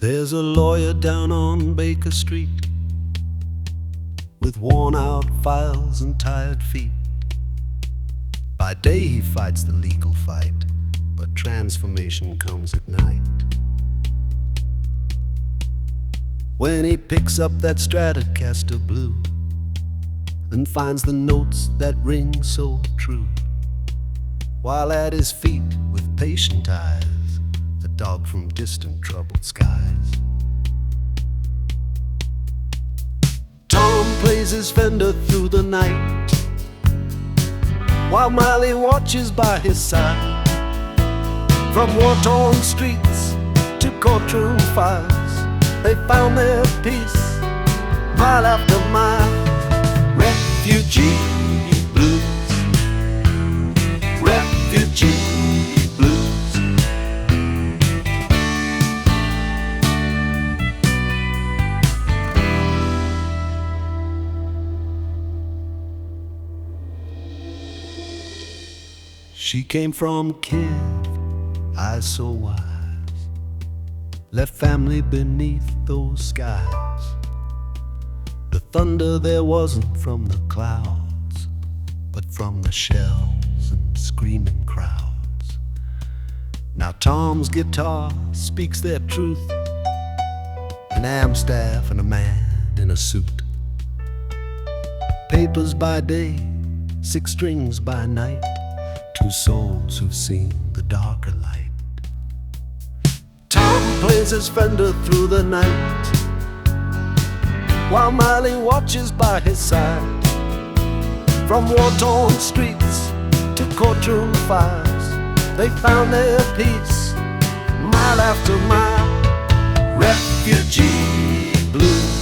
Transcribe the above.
There's a lawyer down on Baker Street with worn-out files and tired feet. By day he fights the legal fight, but transformation comes at night. When he picks up that Stratocaster blue and finds the notes that ring so true, while at his feet with patient eyes a dog from distant troubled skies. Tom plays his Fender through the night while Miley watches by his side. From war-torn streets to courtroom files, they found their peace mile after mile. Refugee blues, refugee blues. She came from Kiev, eyes so wise, left family beneath those skies. The thunder there wasn't from the clouds, but from the shells and screaming crowds. Now Tom's guitar speaks their truth, an Amstaff and a man in a suit. Papers by day, 6 strings by night, 2 souls who've seen the darker light. Tom plays his Fender through the night while Miley watches by his side. From war-torn streets to courtroom fires, they found their peace mile after mile. Refugee blues,